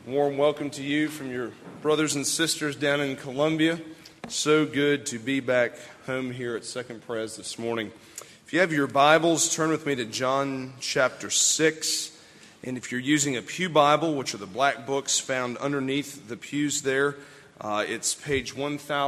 Warm welcome to you from your brothers and sisters down in Columbia. So good to be back home here at Second Pres this morning. If you have your Bibles, turn with me to John chapter 6. And if you're using a pew Bible, which are the black books found underneath the pews there, it's page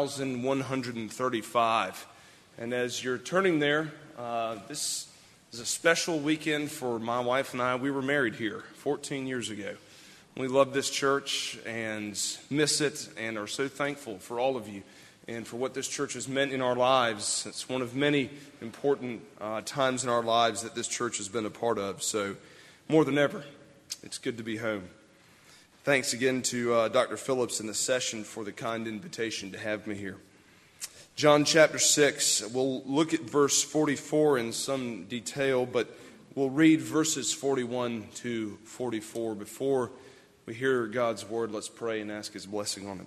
1135. And as you're turning there, this is a special weekend for my wife and I. We were married here 14 years ago. We love this church and miss it and are so thankful for all of you and for what this church has meant in our lives. It's one of many important times in our lives that this church has been a part of. So more than ever, it's good to be home. Thanks again to Dr. Phillips and the session for the kind invitation to have me here. John chapter 6, we'll look at verse 44 in some detail, but we'll read verses 41 to 44 before we hear God's word. Let's pray and ask His blessing on it.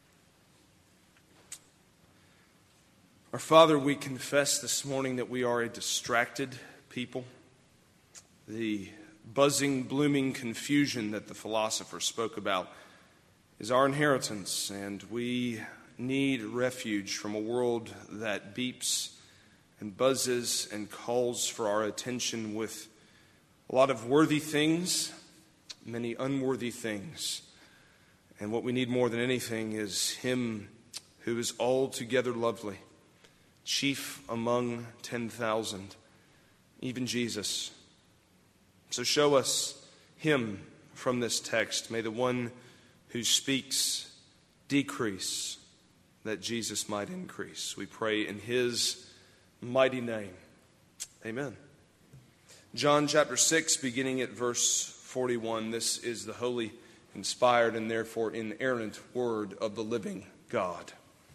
Our Father, we confess this morning that we are a distracted people. The buzzing, blooming confusion that the philosopher spoke about is our inheritance, and we need refuge from a world that beeps and buzzes and calls for our attention with a lot of worthy things, many unworthy things. And what we need more than anything is Him who is altogether lovely, chief among 10,000, even Jesus. So show us Him from this text. May the one who speaks decrease, that Jesus might increase. We pray in His mighty name. Amen. John chapter 6, beginning at verse 41. This is the holy, inspired, and therefore inerrant word of the living God.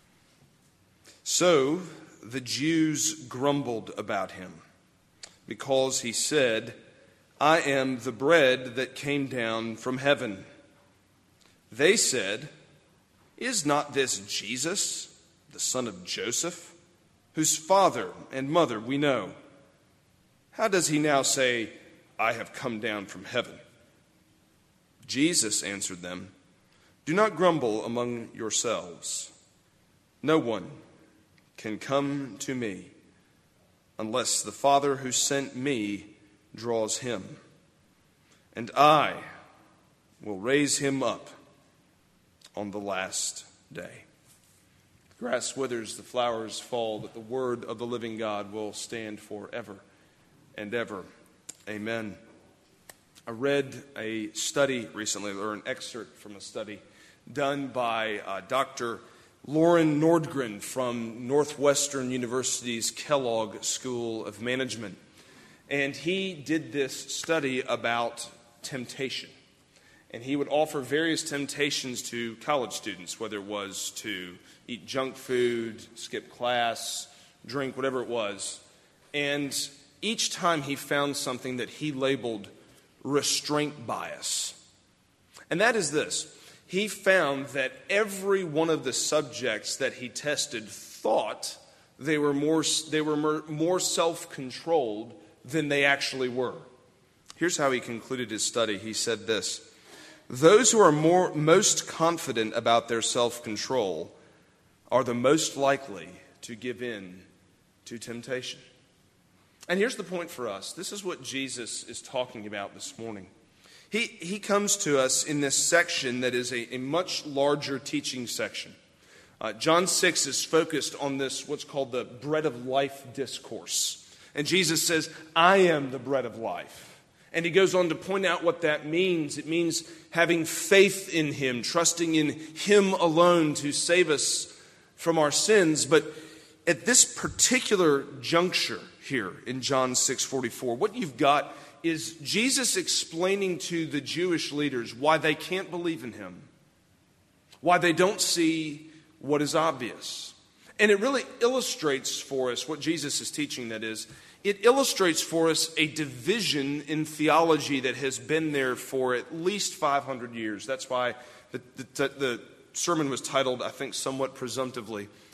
So the Jews grumbled about Him, because He said, "I am the bread that came down from heaven." They said, "Is not this Jesus, the son of Joseph, whose father and mother we know? How does He now say, 'I have come down from heaven'?" Jesus answered them, "Do not grumble among yourselves. No one can come to me unless the Father who sent me draws him, and I will raise him up on the last day." The grass withers, the flowers fall, but the word of the living God will stand forever and ever. Amen. I read a study recently, or an excerpt from a study done by Dr. Lauren Nordgren from Northwestern University's Kellogg School of Management. And he did this study about temptation. And he would offer various temptations to college students, whether it was to eat junk food, skip class, drink, whatever it was. And each time he found something that he labeled restraint bias. And that is this. He found that every one of the subjects that he tested thought they were more self-controlled than they actually were. Here's how he concluded his study. He said this: "Those who are most confident about their self-control are the most likely to give in to temptation." And here's the point for us. This is what Jesus is talking about this morning. He comes to us in this section that is a much larger teaching section. John 6 is focused on this, what's called the bread of life discourse. And Jesus says, "I am the bread of life." And he goes on to point out what that means. It means having faith in Him, trusting in Him alone to save us from our sins. But at this particular juncture here in John 6:44, what you've got is Jesus explaining to the Jewish leaders why they can't believe in Him, why they don't see what is obvious. And it really illustrates for us what Jesus is teaching, that is. It illustrates for us a division in theology that has been there for at least 500 years. That's why the sermon was titled, I think somewhat presumptively,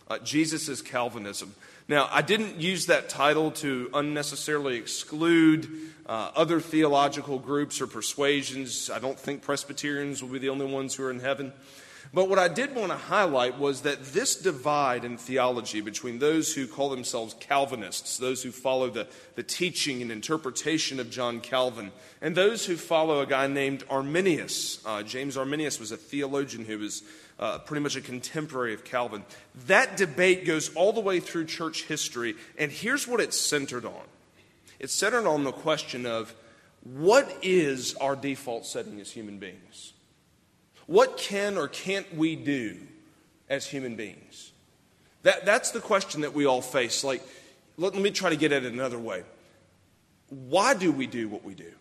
Jesus' Calvinism. Now, I didn't use that title to unnecessarily exclude other theological groups or persuasions. I don't think Presbyterians will be the only ones who are in heaven. But what I did want to highlight was that this divide in theology between those who call themselves Calvinists, those who follow the teaching and interpretation of John Calvin, and those who follow a guy named Arminius. James Arminius was a theologian who was pretty much a contemporary of Calvin. That debate goes all the way through church history, and here's what it's centered on. It's centered on the question of, what is our default setting as human beings? What can or can't we do as human beings? That's the question that we all face. Like, let me try to get at it another way. Why do we do what we do?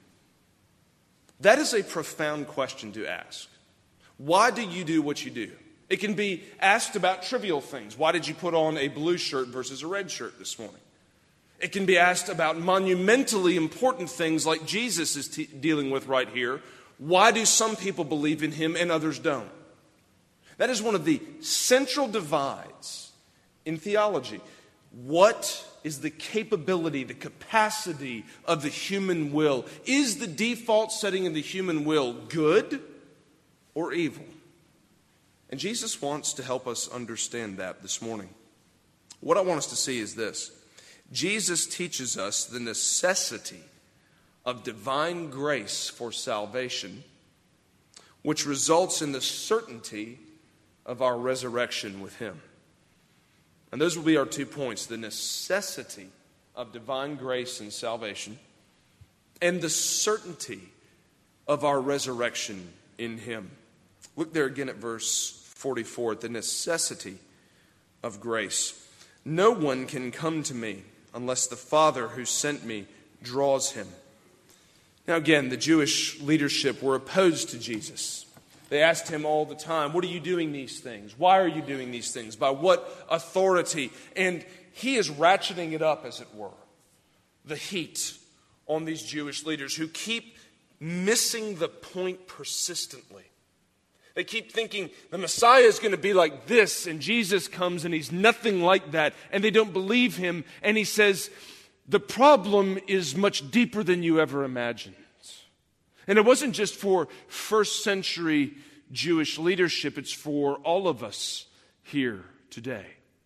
That is a profound question to ask. Why do you do what you do? It can be asked about trivial things. Why did you put on a blue shirt versus a red shirt this morning? It can be asked about monumentally important things like Jesus is dealing with right here. Why do some people believe in him and others don't? That is one of the central divides in theology. What is the capability, the capacity of the human will? Is the default setting of the human will good or evil? And Jesus wants to help us understand that this morning. What I want us to see is this. Jesus teaches us the necessity of divine grace for salvation, which results in the certainty of our resurrection with him. And those will be our 2 points: the necessity of divine grace and salvation, and the certainty of our resurrection in him. Look there again at verse 44, the necessity of grace. No one can come to me unless the Father who sent me draws him. Now again, the Jewish leadership were opposed to Jesus. They asked him all the time, what are you doing these things? Why are you doing these things? By what authority? And he is ratcheting it up, as it were, the heat on these Jewish leaders who keep missing the point persistently. They keep thinking the Messiah is going to be like this, and Jesus comes and he's nothing like that, and they don't believe him. And he says, the problem is much deeper than you ever imagined. And it wasn't just for first century Jewish leadership, it's for all of us here today.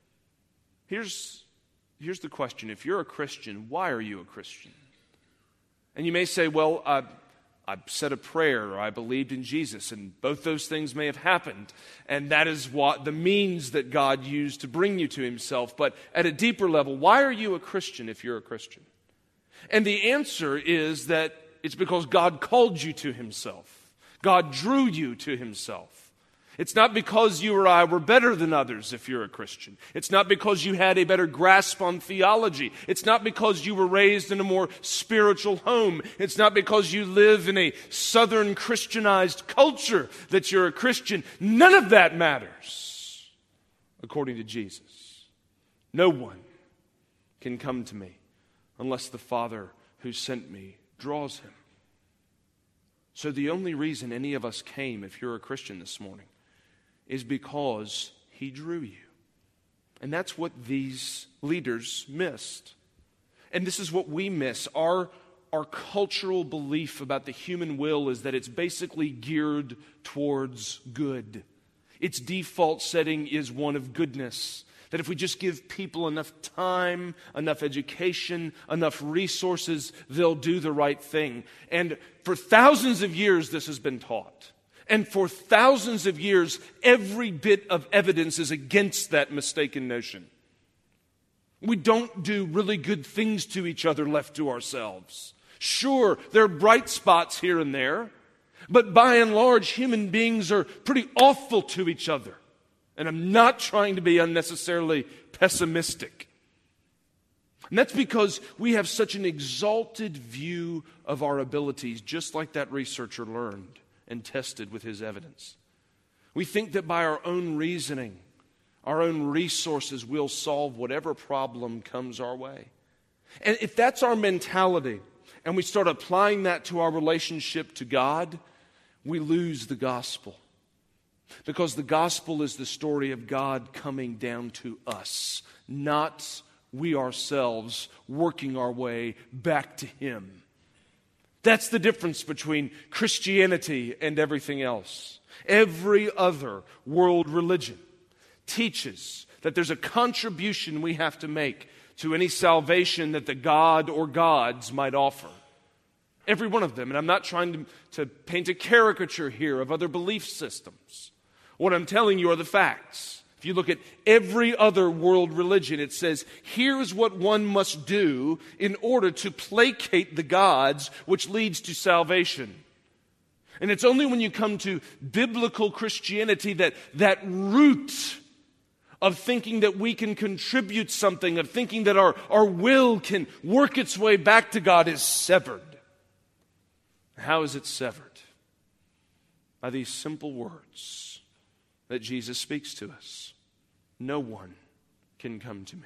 Here's the question. If you're a Christian, why are you a Christian? And you may say, well, I said a prayer, or I believed in Jesus, and both those things may have happened, and that is what the means that God used to bring you to himself. But at a deeper level, why are you a Christian if you're a Christian? And the answer is that it's because God called you to himself. God drew you to himself. It's not because you or I were better than others if you're a Christian. It's not because you had a better grasp on theology. It's not because you were raised in a more spiritual home. It's not because you live in a Southern Christianized culture that you're a Christian. None of that matters, according to Jesus. No one can come to me unless the Father who sent me draws him. So the only reason any of us came, if you're a Christian this morning, is because he drew you. And that's what these leaders missed. And this is what we miss. Our cultural belief about the human will is that it's basically geared towards good. Its default setting is one of goodness. That if we just give people enough time, enough education, enough resources, they'll do the right thing. And for thousands of years, this has been taught. And for thousands of years, every bit of evidence is against that mistaken notion. We don't do really good things to each other left to ourselves. Sure, there are bright spots here and there, but by and large, human beings are pretty awful to each other. And I'm not trying to be unnecessarily pessimistic. And that's because we have such an exalted view of our abilities, just like that researcher learned and tested with his evidence. We think that by our own reasoning, our own resources, we'll solve whatever problem comes our way. And if that's our mentality, and we start applying that to our relationship to God, we lose the gospel. Because the gospel is the story of God coming down to us, not we ourselves working our way back to Him. That's the difference between Christianity and everything else. Every other world religion teaches that there's a contribution we have to make to any salvation that the God or gods might offer. Every one of them. And I'm not trying to paint a caricature here of other belief systems. What I'm telling you are the facts. If you look at every other world religion, it says, here's what one must do in order to placate the gods, which leads to salvation. And it's only when you come to biblical Christianity that root of thinking that we can contribute something, of thinking that our will can work its way back to God is severed. How is it severed? By these simple words that Jesus speaks to us. No one can come to me.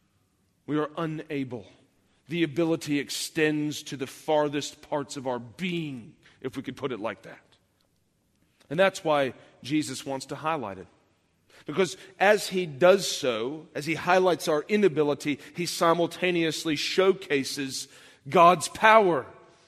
We are unable. The ability extends to the farthest parts of our being, if we could put it like that. And that's why Jesus wants to highlight it. Because as He does so, as He highlights our inability, He simultaneously showcases God's power.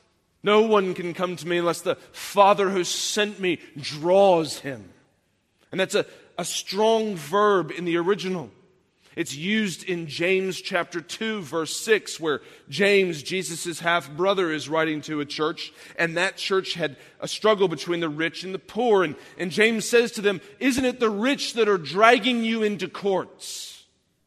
No one can come to me unless the Father who sent me draws him. And that's a strong verb in the original. It's used in James chapter 2, verse 6, where James, Jesus' half-brother, is writing to a church, and that church had a struggle between the rich and the poor. And James says to them, isn't it the rich that are dragging you into courts?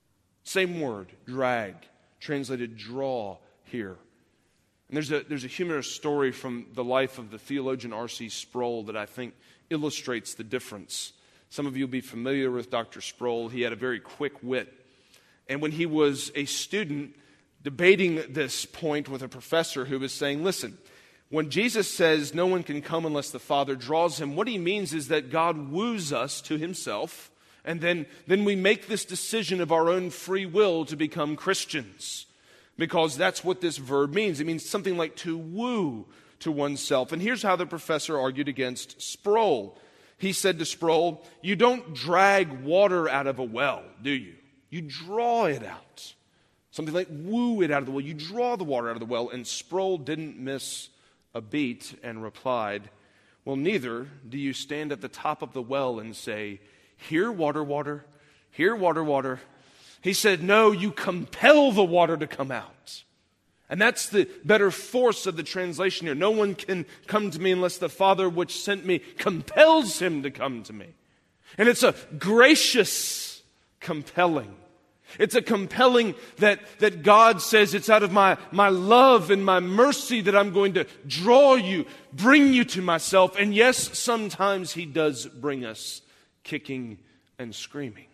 Same word, drag, translated draw here. And there's a humorous story from the life of the theologian R.C. Sproul that I think illustrates the difference. Some of you will be familiar with Dr. Sproul. He had a very quick wit. And when he was a student debating this point with a professor who was saying, listen, when Jesus says no one can come unless the Father draws him, what he means is that God woos us to Himself, and then we make this decision of our own free will to become Christians. Because that's what this verb means. It means something like to woo to oneself. And here's how the professor argued against Sproul. He said to Sproul, you don't drag water out of a well, do you? You draw it out. Something like woo it out of the well. You draw the water out of the well. And Sproul didn't miss a beat and replied, well, neither do you stand at the top of the well and say, here, water, water, here, water, water. He said, no, you compel the water to come out. And that's the better force of the translation here. No one can come to me unless the Father which sent me compels him to come to me. And it's a gracious compelling. It's a compelling that God says it's out of my love and my mercy that I'm going to draw you, bring you to myself. And yes, sometimes He does bring us kicking and screaming.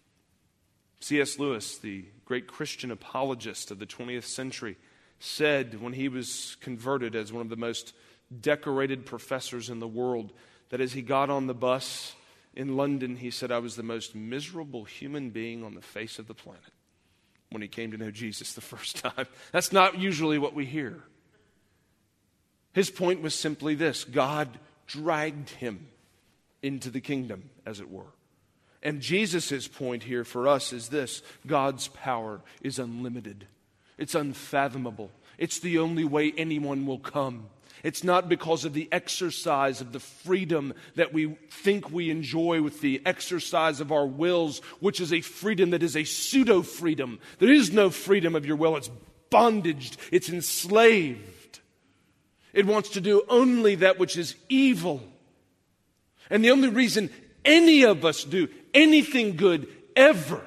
C.S. Lewis, the great Christian apologist of the 20th century, said when he was converted as one of the most decorated professors in the world, that as he got on the bus in London, he said, I was the most miserable human being on the face of the planet when he came to know Jesus the first time. That's not usually what we hear. His point was simply this: God dragged him into the kingdom, as it were. And Jesus' point here for us is this: God's power is unlimited. It's unfathomable. It's the only way anyone will come. It's not because of the exercise of the freedom that we think we enjoy with the exercise of our wills, which is a freedom that is a pseudo-freedom. There is no freedom of your will. It's bondaged. It's enslaved. It wants to do only that which is evil. And the only reason any of us do anything good ever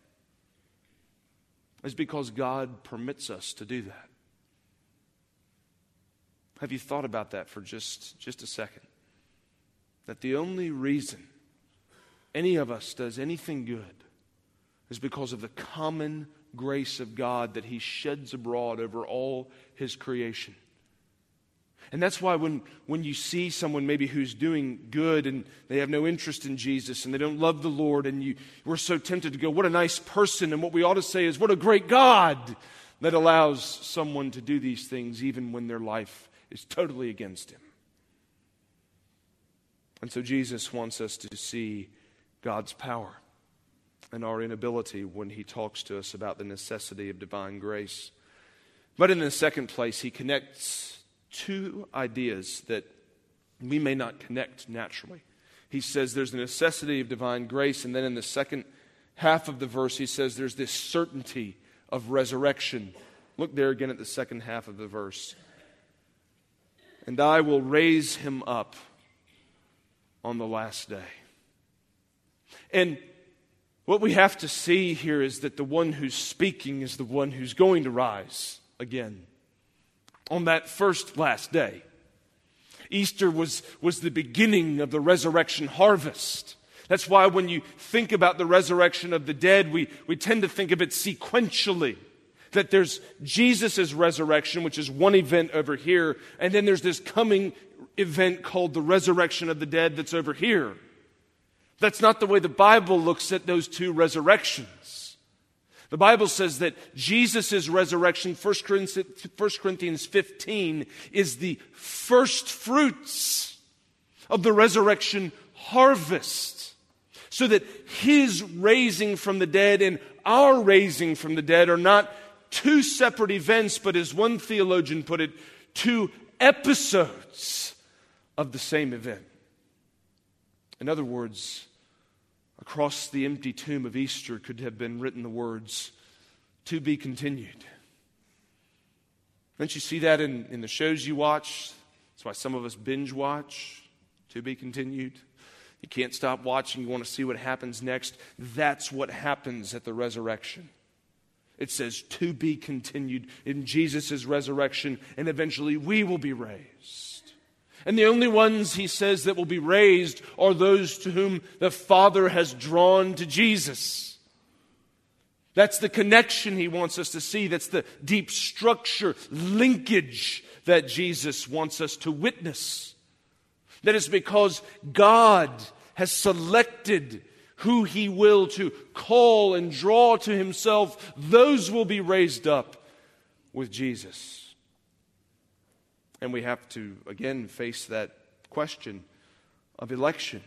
is because God permits us to do that. Have you thought about that for just a second? That the only reason any of us does anything good is because of the common grace of God that He sheds abroad over all His creation. And that's why when you see someone maybe who's doing good and they have no interest in Jesus and they don't love the Lord, and we're so tempted to go, what a nice person, and what we ought to say is, what a great God that allows someone to do these things even when their life is totally against Him. And so Jesus wants us to see God's power and our inability when he talks to us about the necessity of divine grace. But in the second place, he connects two ideas that we may not connect naturally. He says there's the necessity of divine grace, and then in the second half of the verse, he says there's this certainty of resurrection. Look there again at the second half of the verse. And I will raise him up on the last day. And what we have to see here is that the one who's speaking is the one who's going to rise again on that first last day. Easter was the beginning of the resurrection harvest. That's why when you think about the resurrection of the dead, we tend to think of it sequentially. That there's Jesus' resurrection, which is one event over here, and then there's this coming event called the resurrection of the dead that's over here. That's not the way the Bible looks at those two resurrections. The Bible says that Jesus' resurrection, 1 Corinthians 15, is the first fruits of the resurrection harvest. So that his raising from the dead and our raising from the dead are not two separate events, but as one theologian put it, two episodes of the same event. In other words, across the empty tomb of Easter could have been written the words, "To be continued." Don't you see that in the shows you watch? That's why some of us binge watch, "To be continued." You can't stop watching. You want to see what happens next. That's what happens at the resurrection. It says, "To be continued" in Jesus' resurrection, and eventually we will be raised. And the only ones, he says, that will be raised are those to whom the Father has drawn to Jesus. That's the connection he wants us to see. That's the deep structure, linkage that Jesus wants us to witness. That is because God has selected who he will to call and draw to himself. Those will be raised up with Jesus. And we have to, again, face that question of election.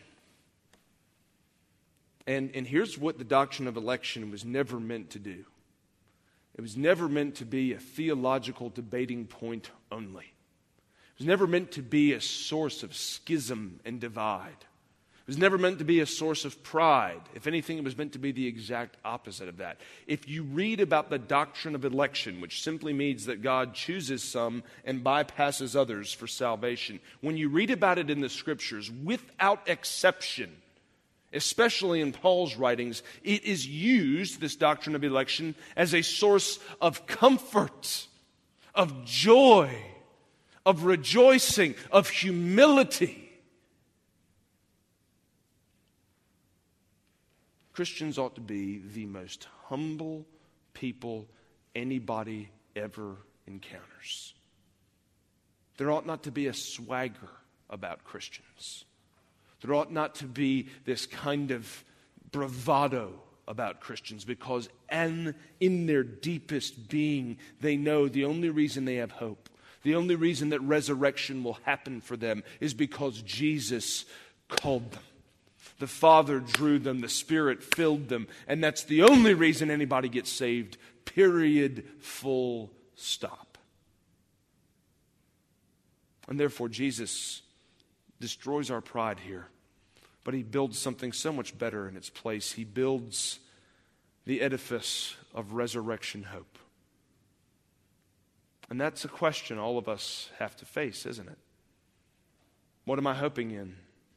And here's what the doctrine of election was never meant to do. It was never meant to be a theological debating point only. It was never meant to be a source of schism and divide. It was never meant to be a source of pride. If anything, it was meant to be the exact opposite of that. If you read about the doctrine of election, which simply means that God chooses some and bypasses others for salvation, when you read about it in the Scriptures, without exception, especially in Paul's writings, it is used, this doctrine of election, as a source of comfort, of joy, of rejoicing, of humility. Christians ought to be the most humble people anybody ever encounters. There ought not to be a swagger about Christians. There ought not to be this kind of bravado about Christians, because in their deepest being, they know the only reason they have hope, the only reason that resurrection will happen for them is because Jesus called them. The Father drew them, the Spirit filled them, and that's the only reason anybody gets saved, period, full stop. And therefore, Jesus destroys our pride here, but he builds something so much better in its place. He builds the edifice of resurrection hope. And that's a question all of us have to face, isn't it? What am I hoping in?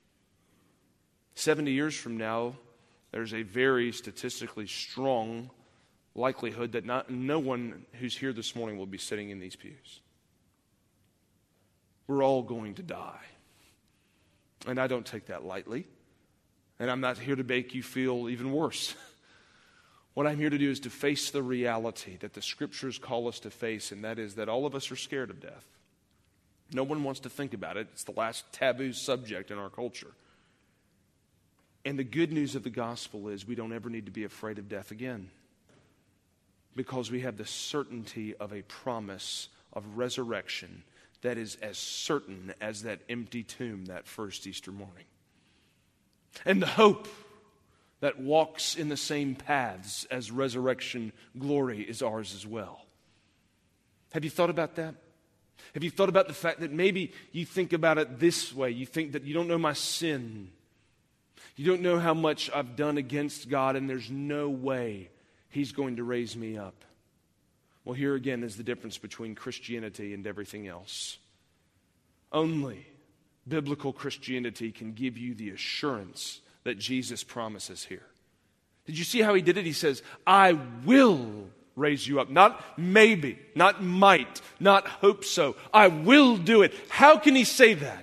70 years from now, there's a very statistically strong likelihood that no one who's here this morning will be sitting in these pews. We're all going to die. And I don't take that lightly. And I'm not here to make you feel even worse. What I'm here to do is to face the reality that the Scriptures call us to face, and that is that all of us are scared of death. No one wants to think about it. It's the last taboo subject in our culture. And the good news of the gospel is we don't ever need to be afraid of death again, because we have the certainty of a promise of resurrection that is as certain as that empty tomb that first Easter morning. And the hope that walks in the same paths as resurrection glory is ours as well. Have you thought about that? Have you thought about the fact that maybe you think about it this way? You think that you don't know my sin. You don't know how much I've done against God, and there's no way He's going to raise me up. Well, here again is the difference between Christianity and everything else. Only biblical Christianity can give you the assurance that Jesus promises here. Did you see how He did it? He says, I will raise you up. Not maybe, not might, not hope so. I will do it. How can He say that?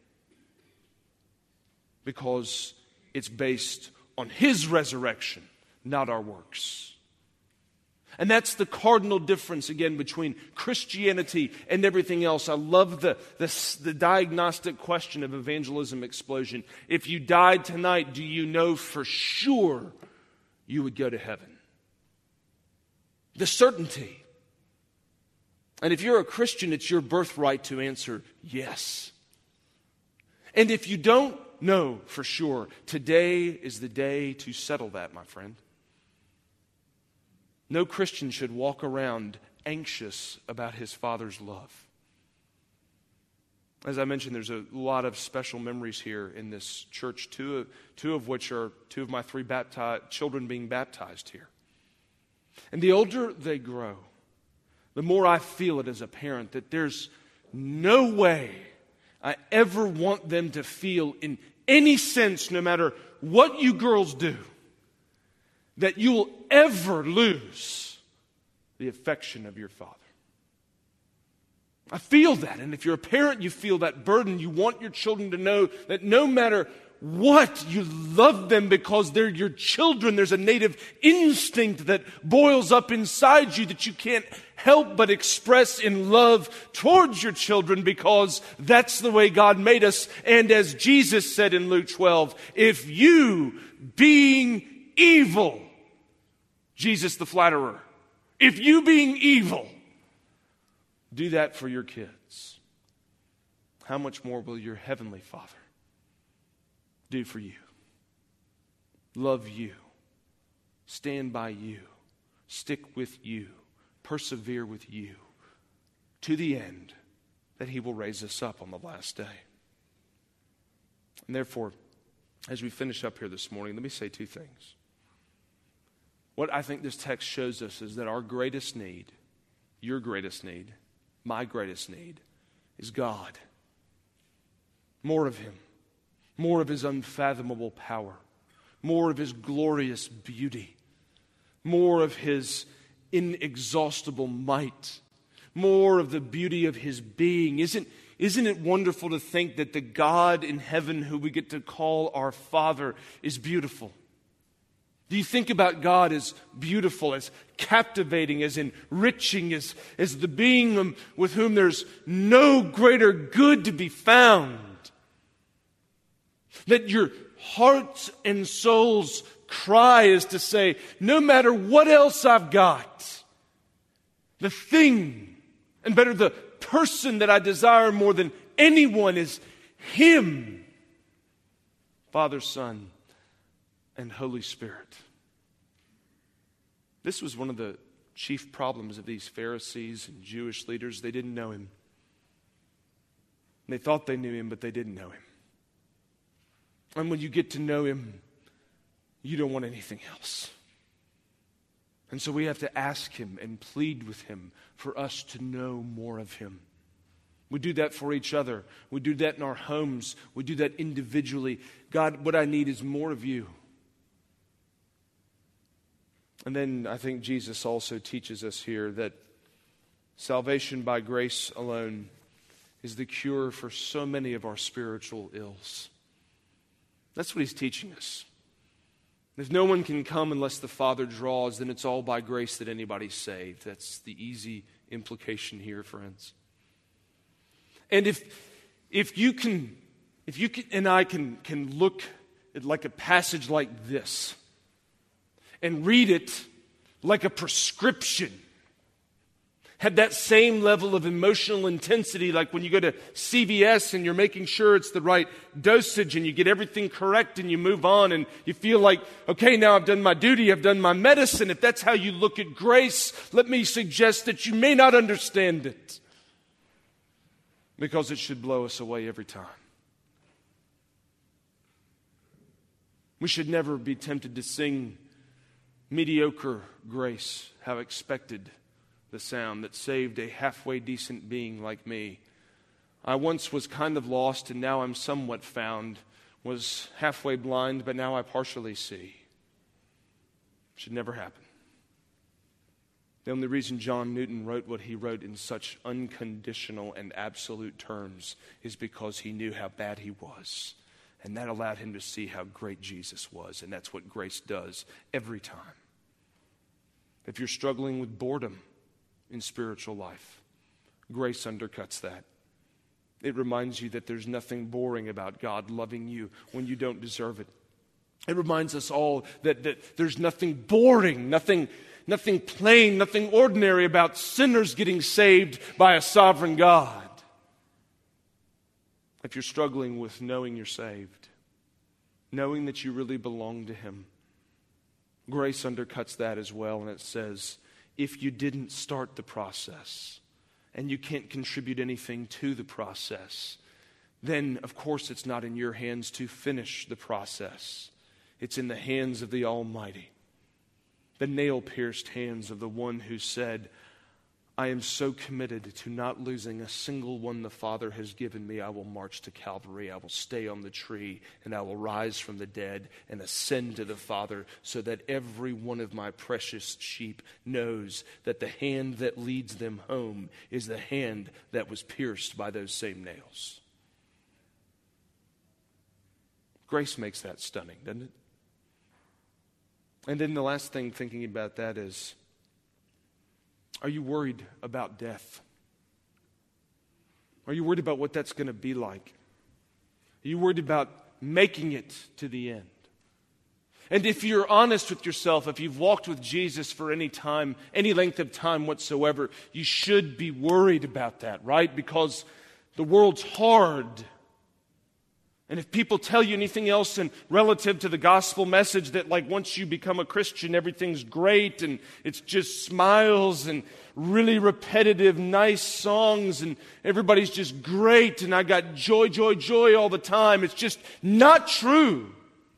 Because it's based on His resurrection, not our works. And that's the cardinal difference, again, between Christianity and everything else. I love the diagnostic question of Evangelism Explosion. If you died tonight, do you know for sure you would go to heaven? The certainty. And if you're a Christian, it's your birthright to answer yes. And if you don't know for sure, today is the day to settle that, my friend. No Christian should walk around anxious about his Father's love. As I mentioned, there's a lot of special memories here in this church, two of which are two of my three children being baptized here. And the older they grow, the more I feel it as a parent that there's no way I ever want them to feel in any sense, no matter what you girls do, that you will ever lose the affection of your father. I feel that. And if you're a parent, you feel that burden. You want your children to know that no matter what, you love them because they're your children. There's a native instinct that boils up inside you that you can't help but express in love towards your children because that's the way God made us. And as Jesus said in Luke 12, if you, being evil, Jesus the flatterer, if you being evil, do that for your kids, how much more will your heavenly Father do for you? Love you, stand by you, stick with you, persevere with you to the end that He will raise us up on the last day. And therefore, as we finish up here this morning, let me say two things. What I think this text shows us is that our greatest need, your greatest need, my greatest need, is God. More of Him. More of His unfathomable power. More of His glorious beauty. More of His inexhaustible might. More of the beauty of His being. Isn't it wonderful to think that the God in heaven who we get to call our Father is beautiful? Do you think about God as beautiful, as captivating, as enriching, as the being with whom there's no greater good to be found? That your heart's and soul's cry is to say, no matter what else I've got, the thing, and better, the person that I desire more than anyone is Him, Father, Son, and Holy Spirit. This was one of the chief problems of these Pharisees and Jewish leaders. They didn't know Him. They thought they knew Him, but they didn't know Him. And when you get to know Him, you don't want anything else. And so we have to ask Him and plead with Him for us to know more of Him. We do that for each other. We do that in our homes. We do that individually. God, what I need is more of You. And then I think Jesus also teaches us here that salvation by grace alone is the cure for so many of our spiritual ills. That's what He's teaching us. If no one can come unless the Father draws, then it's all by grace that anybody's saved. That's the easy implication here, friends. And if you and I can look at like a passage like this and read it like a prescription, had that same level of emotional intensity, like when you go to CVS and you're making sure it's the right dosage and you get everything correct and you move on and you feel like, okay, now I've done my duty, I've done my medicine. If that's how you look at grace, let me suggest that you may not understand it, because it should blow us away every time. We should never be tempted to sing mediocre grace, how expected the sound that saved a halfway decent being like me. I once was kind of lost, and now I'm somewhat found. Was halfway blind, but now I partially see. Should never happen. The only reason John Newton wrote what he wrote in such unconditional and absolute terms is because he knew how bad he was. And that allowed him to see how great Jesus was. And that's what grace does every time. If you're struggling with boredom in spiritual life, grace undercuts that. It reminds you that there's nothing boring about God loving you when you don't deserve it. It reminds us all that there's nothing boring, nothing plain, nothing ordinary about sinners getting saved by a sovereign God. If you're struggling with knowing you're saved, knowing that you really belong to Him, grace undercuts that as well, and it says, if you didn't start the process and you can't contribute anything to the process, then of course it's not in your hands to finish the process. It's in the hands of the Almighty. The nail-pierced hands of the one who said, I am so committed to not losing a single one the Father has given me. I will march to Calvary. I will stay on the tree, and I will rise from the dead and ascend to the Father, so that every one of my precious sheep knows that the hand that leads them home is the hand that was pierced by those same nails. Grace makes that stunning, doesn't it? And then the last thing thinking about that is, are you worried about death? Are you worried about what that's going to be like? Are you worried about making it to the end? And if you're honest with yourself, if you've walked with Jesus for any time, any length of time whatsoever, you should be worried about that, right? Because the world's hard. And if people tell you anything else and relative to the gospel message, that like once you become a Christian, everything's great and it's just smiles and really repetitive, nice songs and everybody's just great and I got joy, joy, joy all the time, it's just not true.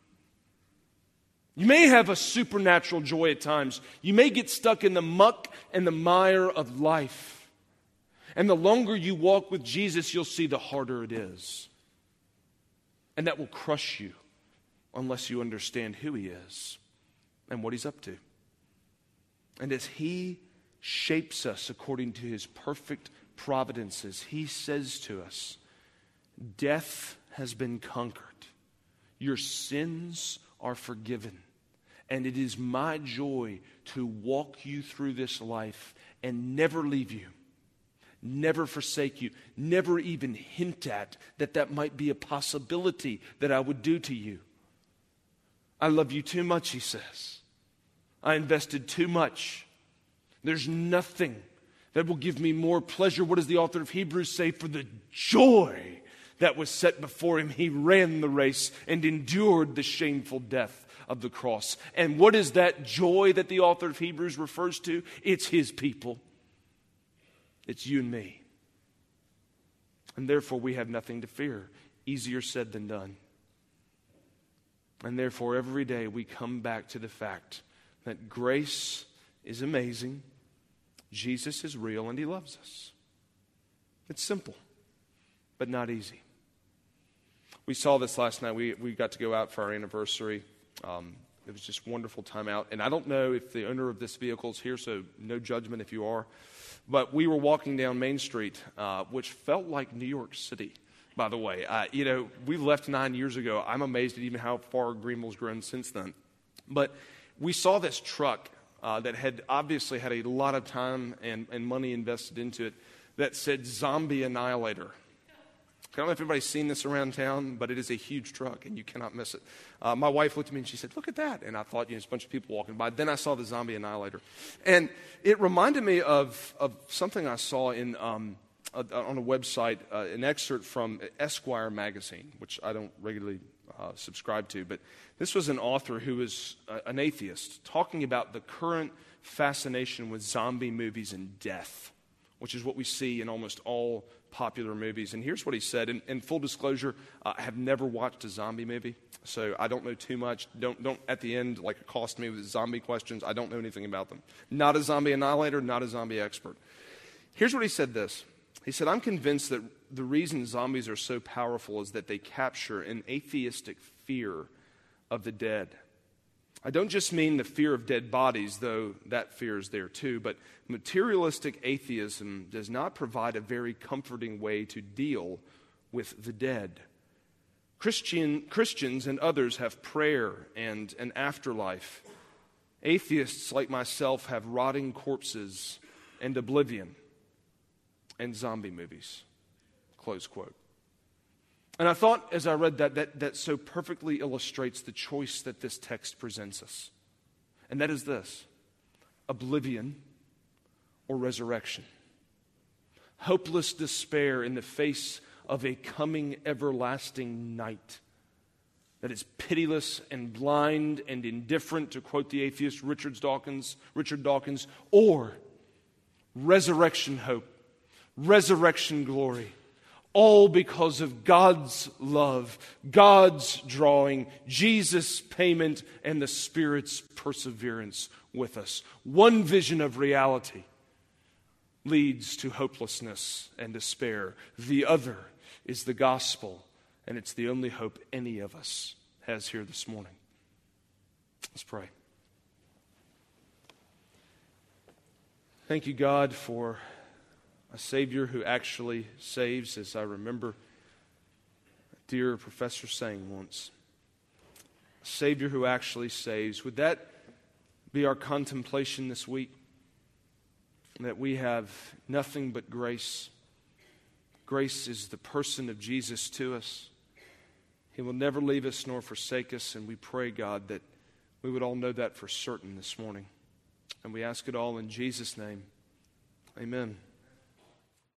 You may have a supernatural joy at times. You may get stuck in the muck and the mire of life. And the longer you walk with Jesus, you'll see the harder it is. And that will crush you unless you understand who He is and what He's up to. And as He shapes us according to His perfect providences, He says to us, death has been conquered. Your sins are forgiven. And it is my joy to walk you through this life and never leave you. Never forsake you, never even hint at that might be a possibility that I would do to you. I love you too much, He says. I invested too much. There's nothing that will give me more pleasure. What does the author of Hebrews say? For the joy that was set before Him, He ran the race and endured the shameful death of the cross. And what is that joy that the author of Hebrews refers to? It's His people. It's you and me. And therefore we have nothing to fear. Easier said than done. And therefore every day we come back to the fact that grace is amazing, Jesus is real, and He loves us. It's simple, but not easy. We saw this last night. We got to go out for our anniversary. It was just a wonderful time out. And I don't know if the owner of this vehicle is here, so no judgment if you are. But we were walking down Main Street, which felt like New York City, by the way. We left 9 years ago. I'm amazed at even how far Greenville's grown since then. But we saw this truck that had obviously had a lot of time and money invested into it that said Zombie Annihilator. I don't know if everybody's seen this around town, but it is a huge truck, and you cannot miss it. My wife looked at me, and she said, "Look at that." And I thought, it's a bunch of people walking by. Then I saw the Zombie Annihilator. And it reminded me of something I saw on a website, an excerpt from Esquire magazine, which I don't regularly subscribe to. But this was an author who was an atheist talking about the current fascination with zombie movies and death, which is what we see in almost all popular movies. And here's what he said. In full disclosure, I have never watched a zombie movie, so I don't know too much. Don't at the end accost me with zombie questions. I don't know anything about them. Not a zombie annihilator, not a zombie expert. Here's what he said this. He said, "I'm convinced that the reason zombies are so powerful is that they capture an atheistic fear of the dead. I don't just mean the fear of dead bodies, though that fear is there too, but materialistic atheism does not provide a very comforting way to deal with the dead. Christians and others have prayer and an afterlife. Atheists like myself have rotting corpses and oblivion and zombie movies." Close quote. And I thought as I read that so perfectly illustrates the choice that this text presents us. And that is this: oblivion or resurrection. Hopeless despair in the face of a coming everlasting night that is pitiless and blind and indifferent, to quote the atheist Richard Dawkins, or resurrection hope, resurrection glory. All because of God's love, God's drawing, Jesus' payment, and the Spirit's perseverance with us. One vision of reality leads to hopelessness and despair. The other is the gospel, and it's the only hope any of us has here this morning. Let's pray. Thank you, God, for a Savior who actually saves, as I remember a dear professor saying once. A Savior who actually saves. Would that be our contemplation this week? That we have nothing but grace. Grace is the person of Jesus to us. He will never leave us nor forsake us, and we pray, God, that we would all know that for certain this morning. And we ask it all in Jesus' name. Amen.